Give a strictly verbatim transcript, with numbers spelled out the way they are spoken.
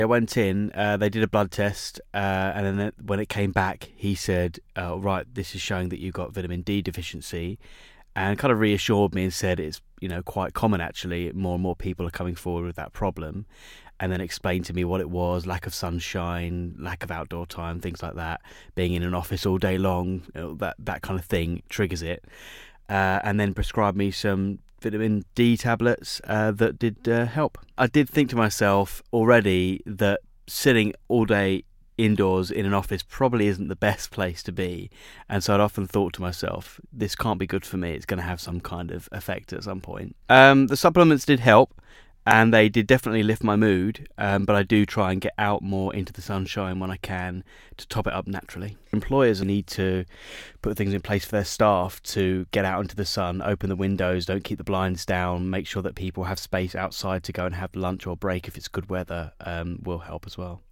I went in, uh, they did a blood test, uh, and then it- when it came back, he said, oh, right, this is showing that you've got vitamin D deficiency, and kind of reassured me and said it's, you know, quite common actually. More and more people are coming forward with that problem, and then explained to me what it was: lack of sunshine, lack of outdoor time, things like that. Being in an office all day long, you know, that that kind of thing triggers it. Uh, and then prescribed me some vitamin D tablets uh, that did uh, help. I did think to myself already that sitting all day indoors in an office probably isn't the best place to be, and so I'd often thought to myself, this can't be good for me, it's going to have some kind of effect at some point. Um, the supplements did help, and they did definitely lift my mood, um, but I do try and get out more into the sunshine when I can to top it up naturally. Employers need to put things in place for their staff to get out into the sun, open the windows, don't keep the blinds down, make sure that people have space outside to go and have lunch or break if it's good weather, um, will help as well.